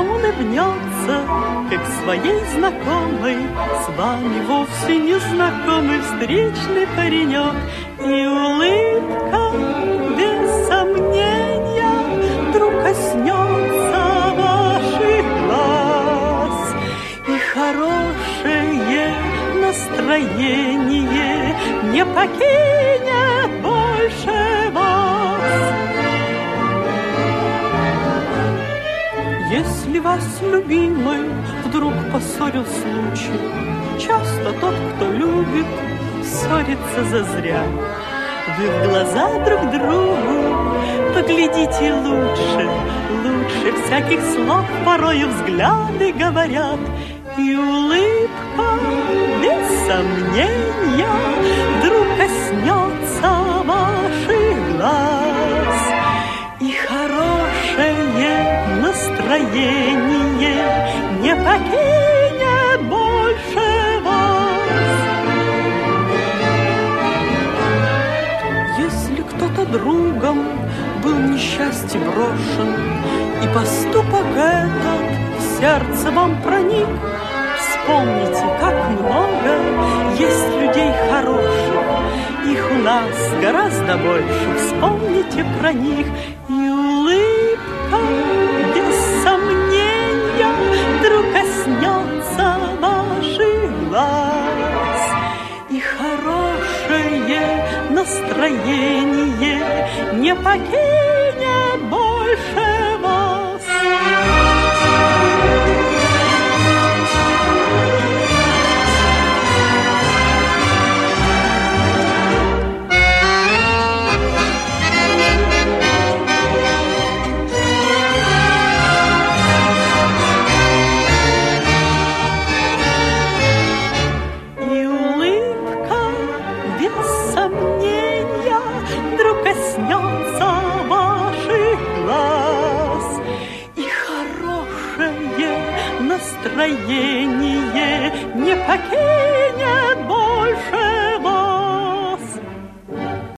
вам улыбнется, как своей знакомой, с вами вовсе не знакомый встречный паренек. И улыбка, без сомнения, вдруг коснется ваших глаз, и хорошее настроение не покинет больше вас. Если вас, любимый, вдруг поссорил случай, часто тот, кто любит, ссорится зазря. Вы в глаза друг другу поглядите лучше, лучше всяких слов порою взгляды говорят. И улыбка, без сомнения, вдруг коснется ваших глаз, и хорошее настроение не покинет больше вас. Если кто-то другом был несчастье брошен, и поступок этот в сердце вам проник, вспомните, как много есть людей хороших, их у нас гораздо больше, вспомните про них. И улыбка, без сомнения, вдруг коснется ваших глаз, и хорошее настроение не покинет больше вас. Коснется ваших глаз, и хорошее настроение не покинет